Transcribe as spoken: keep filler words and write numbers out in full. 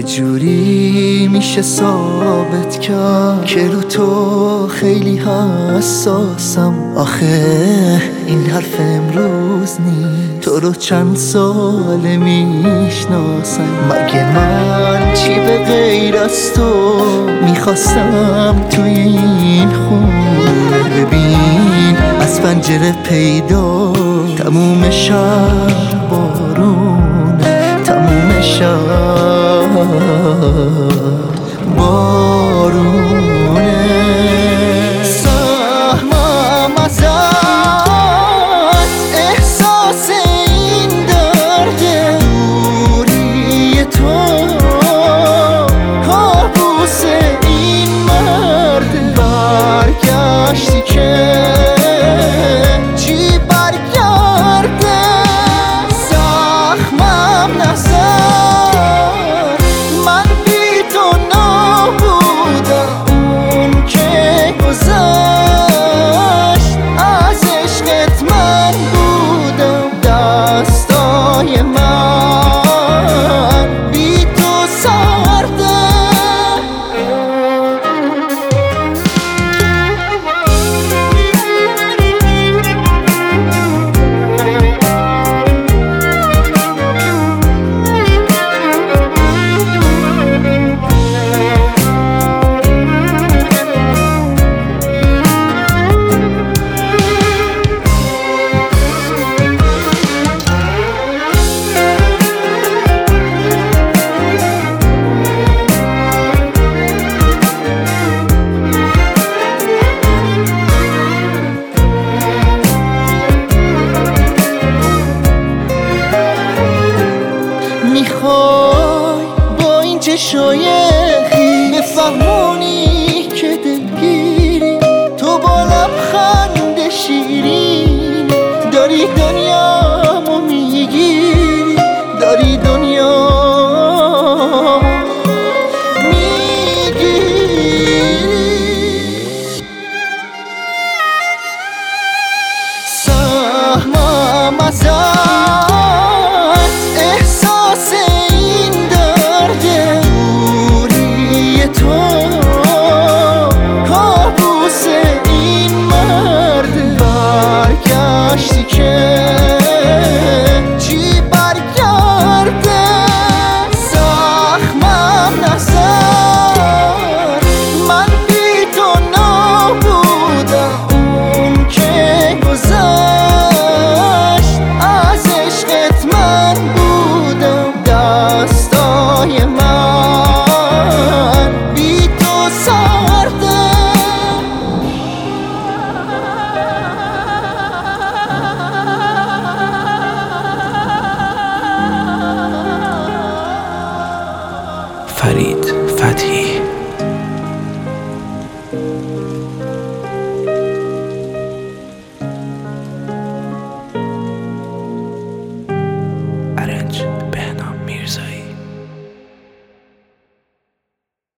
چجوری میشه ثابت کرد که رو تو خیلی حساسم؟ آخه این حرف امروز نی، تو رو چند ساله میشناسم. مگه من چی به غیر از تو میخواستم توی این خونه؟ ببین از پنجره پیدا تموم شهر بارونه، تموم شهر بارونه. سهمم ازت احساس این درده، دوری تو کابوس این مرده. برگشتی